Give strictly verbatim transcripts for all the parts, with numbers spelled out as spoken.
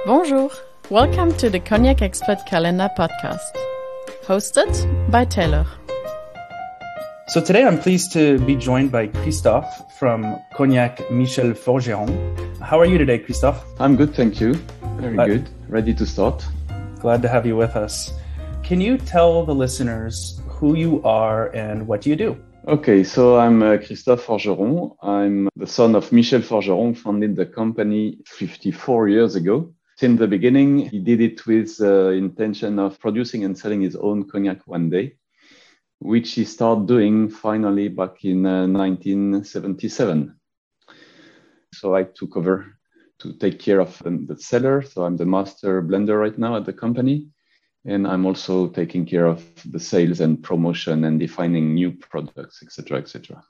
Bonjour, welcome to the Cognac Expert Calendar podcast, hosted by Taylor. So today I'm pleased to be joined by Christophe from Cognac Michel Forgeron. How are you today, Christophe? I'm good, thank you. Very Glad- good. Ready to start. Glad to have you with us. Can you tell the listeners who you are and what you do? Okay, so I'm uh, Christophe Forgeron. I'm the son of Michel Forgeron, founded the company fifty-four years ago. Since the beginning, he did it with the uh, intention of producing and selling his own cognac one day, which he started doing finally back in uh, nineteen seventy-seven. So I took over to take care of um, the cellar. So I'm the master blender right now at the company. And I'm also taking care of the sales and promotion and defining new products, et cetera, et cetera.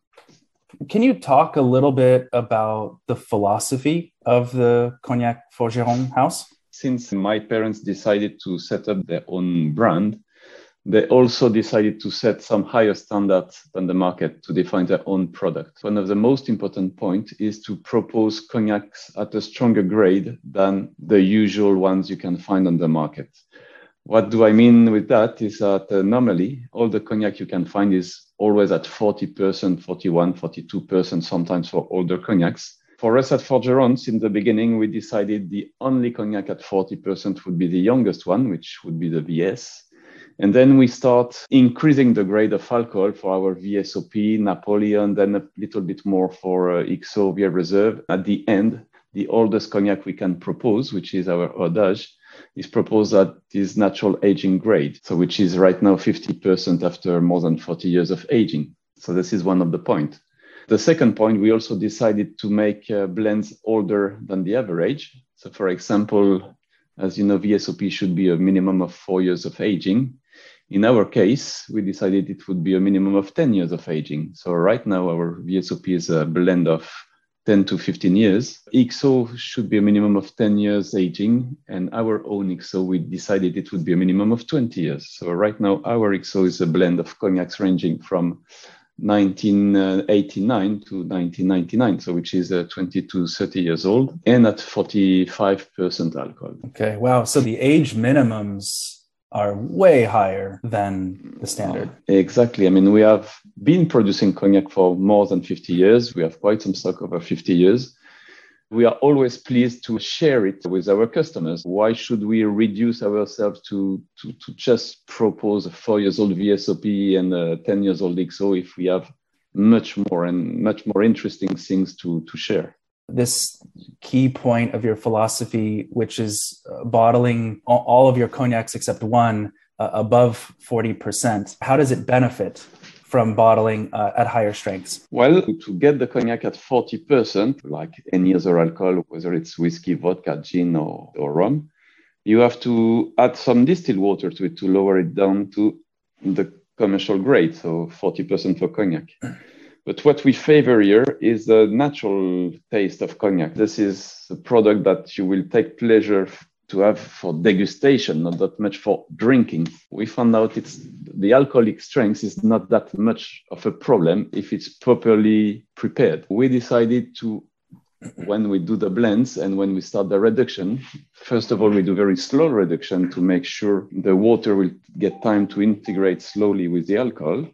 Can you talk a little bit about the philosophy of the Cognac Forgeron house? Since my parents decided to set up their own brand, they also decided to set some higher standards than the market to define their own product. One of the most important points is to propose cognacs at a stronger grade than the usual ones you can find on the market. What do I mean with that is that uh, normally all the cognac you can find is always at forty percent, forty-one, forty-two percent, sometimes for older cognacs. For us at Forgerons, in the beginning, we decided the only cognac at forty percent would be the youngest one, which would be the V S. And then we start increasing the grade of alcohol for our V S O P, Napoleon, then a little bit more for uh, X O, Vieille Reserve. At the end, the oldest cognac we can propose, which is our Hordage, is proposed at this natural aging grade, so which is right now fifty percent after more than forty years of aging. So this is one of the points. The second point, we also decided to make uh, blends older than the average. So for example, as you know, V S O P should be a minimum of four years of aging. In our case, we decided it would be a minimum of ten years of aging. So right now, our V S O P is a blend of ten to fifteen years. X O should be a minimum of ten years aging, and our own X O, we decided it would be a minimum of twenty years. So right now, our X O is a blend of cognacs ranging from nineteen eighty-nine to nineteen ninety-nine, so which is uh, twenty to thirty years old, and at forty-five percent alcohol. Okay, wow. So the age minimums are way higher than the standard. Uh, exactly. I mean, we have been producing cognac for more than fifty years. We have quite some stock over fifty years. We are always pleased to share it with our customers. Why should we reduce ourselves to, to, to just propose a four years old V S O P and a ten years old X O if we have much more and much more interesting things to, to share? This key point of your philosophy, which is uh, bottling all of your cognacs except one uh, above forty percent. How does it benefit from bottling uh, at higher strengths? Well, to get the cognac at forty percent, like any other alcohol, whether it's whiskey, vodka, gin, or, or rum, you have to add some distilled water to it to lower it down to the commercial grade, so forty percent for cognac. But what we favor here is the natural taste of cognac. This is a product that you will take pleasure to have for degustation, not that much for drinking. We found out it's the alcoholic strength is not that much of a problem if it's properly prepared. We decided to, when we do the blends and when we start the reduction, first of all, we do very slow reduction to make sure the water will get time to integrate slowly with the alcohol.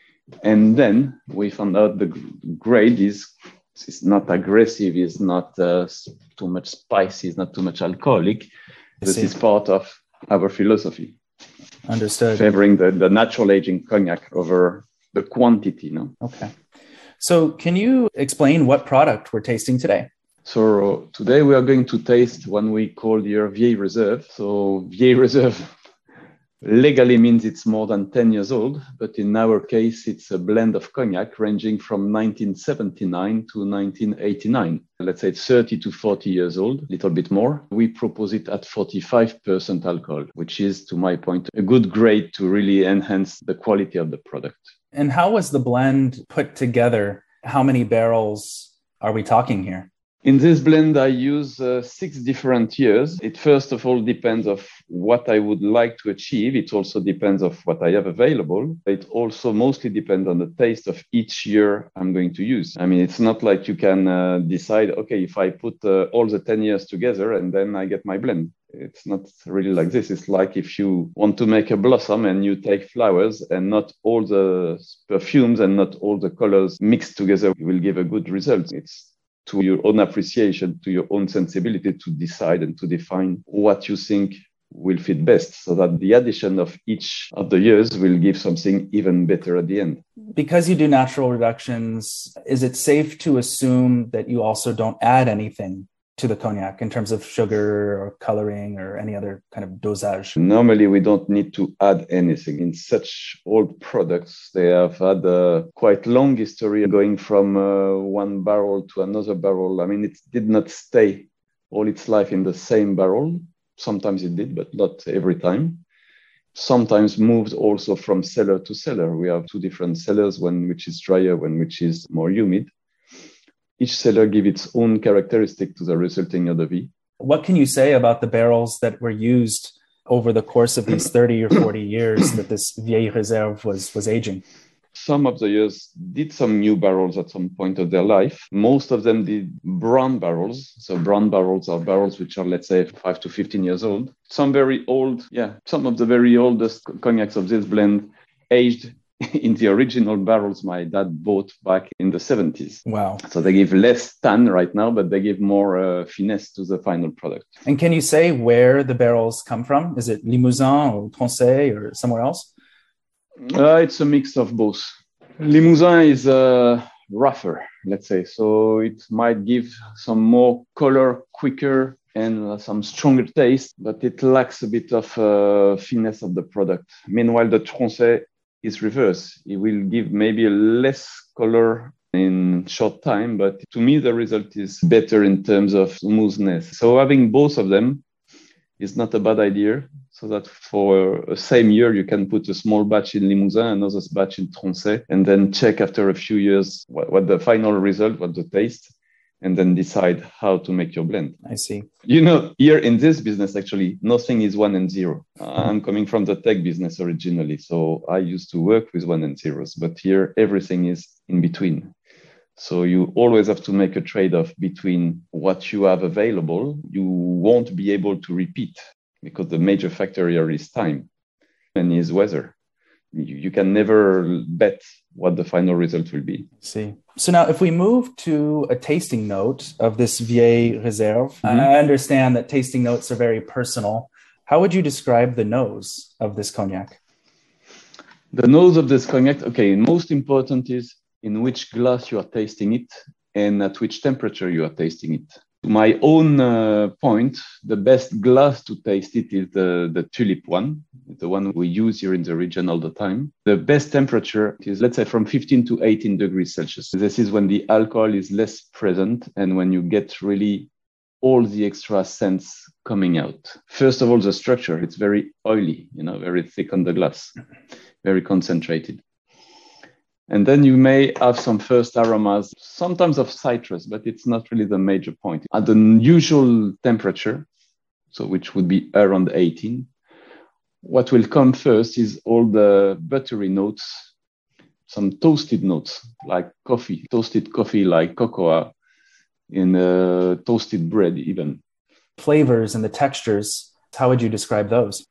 And then we found out the grade is, is not aggressive, is not uh, too much spicy, is not too much alcoholic. This is part of our philosophy. Understood. Favoring the, the natural aging cognac over the quantity. No? Okay. So can you explain what product we're tasting today? So today we are going to taste one we call here Vieille Reserve. So Vieille Reserve legally means it's more than ten years old, but in our case, it's a blend of cognac ranging from nineteen seventy-nine to nineteen eighty-nine. Let's say it's thirty to forty years old, a little bit more. We propose it at forty-five percent alcohol, which is, to my point, a good grade to really enhance the quality of the product. And how was the blend put together? How many barrels are we talking here? In this blend, I use uh, six different years. It first of all depends of what I would like to achieve. It also depends of what I have available. It also mostly depends on the taste of each year I'm going to use. I mean, it's not like you can uh, decide, okay, if I put uh, all the ten years together and then I get my blend. It's not really like this. It's like if you want to make a blossom and you take flowers and not all the perfumes and not all the colors mixed together will give a good result. It's to your own appreciation, to your own sensibility to decide and to define what you think will fit best, so that the addition of each of the years will give something even better at the end. Because you do natural reductions, is it safe to assume that you also don't add anything to the cognac in terms of sugar or coloring or any other kind of dosage? Normally, we don't need to add anything. In such old products, they have had a quite long history going from uh, one barrel to another barrel. I mean, it did not stay all its life in the same barrel. Sometimes it did, but not every time. Sometimes moved also from cellar to cellar. We have two different cellars, one which is drier, one which is more humid. Each cellar gives its own characteristic to the resulting eau de vie. What can you say about the barrels that were used over the course of these thirty or forty years that this Vieille Réserve was, was aging? Some of the years did some new barrels at some point of their life. Most of them did brown barrels. So brown barrels are barrels which are, let's say, five to fifteen years old. Some very old, yeah, some of the very oldest cognacs of this blend aged in the original barrels my dad bought back in the seventies. Wow. So they give less tan right now, but they give more uh, finesse to the final product. And can you say where the barrels come from? Is it Limousin or Tronchet or somewhere else? Uh, it's a mix of both. Limousin is uh, rougher, let's say. So it might give some more color quicker and uh, some stronger taste, but it lacks a bit of uh, finesse of the product. Meanwhile, the Tronchet is reverse. It will give maybe a less color in short time, but to me, the result is better in terms of smoothness. So having both of them is not a bad idea, so that for a same year, you can put a small batch in Limousin, another batch in Tronchet, and then check after a few years what, what the final result, what the taste, and then decide how to make your blend. I see. You know, here in this business, actually, nothing is one and zero. I'm coming from the tech business originally, so I used to work with one and zeros, but here everything is in between. So you always have to make a trade-off between what you have available. You won't be able to repeat because the major factor here is time and is weather. You, you can never bet what the final result will be. I see. So now if we move to a tasting note of this Vieille Réserve, mm-hmm. I understand that tasting notes are very personal. How would you describe the nose of this cognac? The nose of this cognac, okay, most important is in which glass you are tasting it and at which temperature you are tasting it. To my own uh, point, the best glass to taste it is the, the tulip one, the one we use here in the region all the time. The best temperature is, let's say, from fifteen to eighteen degrees Celsius. This is when the alcohol is less present and when you get really all the extra scents coming out. First of all, the structure, it's very oily, you know, very thick on the glass, very concentrated. And then you may have some first aromas, sometimes of citrus, but it's not really the major point. At the usual temperature, so which would be around eighteen, what will come first is all the buttery notes, some toasted notes like coffee, toasted coffee like cocoa, in uh, toasted bread even. Flavors and the textures, how would you describe those?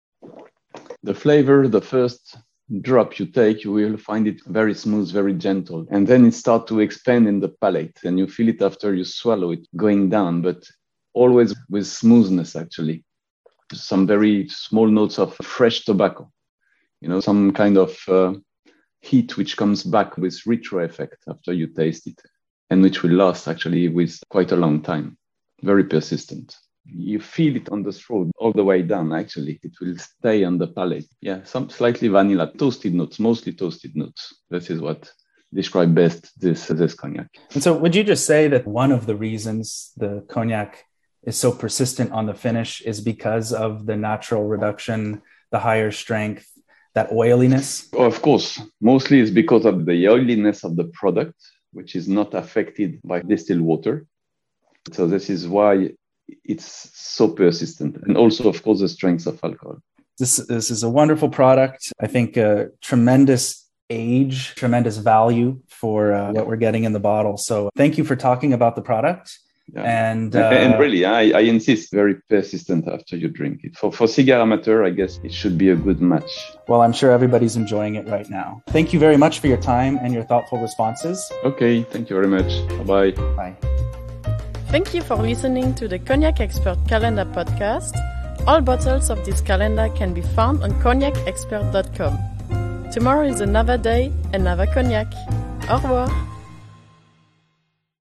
The flavor, the first drop you take, you will find it very smooth, very gentle. And then it starts to expand in the palate and you feel it after you swallow it going down, but always with smoothness, actually. Some very small notes of fresh tobacco, you know, some kind of uh, heat which comes back with retro effect after you taste it and which will last actually with quite a long time. Very persistent. You feel it on the throat all the way down, actually. It will stay on the palate. Yeah, some slightly vanilla, toasted notes, mostly toasted notes. This is what describes best this, this cognac. And so would you just say that one of the reasons the cognac is so persistent on the finish is because of the natural reduction, the higher strength, that oiliness? Of course, mostly it's because of the oiliness of the product, which is not affected by distilled water. So this is why it's so persistent. And also, of course, the strength of alcohol. This, this is a wonderful product. I think a tremendous age, tremendous value for uh, what we're getting in the bottle. So thank you for talking about the product. Yeah. And, uh, and really, I, I insist, very persistent after you drink it. For, for cigar amateur, I guess it should be a good match. Well, I'm sure everybody's enjoying it right now. Thank you very much for your time and your thoughtful responses. Okay, thank you very much. Bye-bye. Bye. Thank you for listening to the Cognac Expert Calendar podcast. All bottles of this calendar can be found on cognac expert dot com. Tomorrow is another day, another cognac. Au revoir.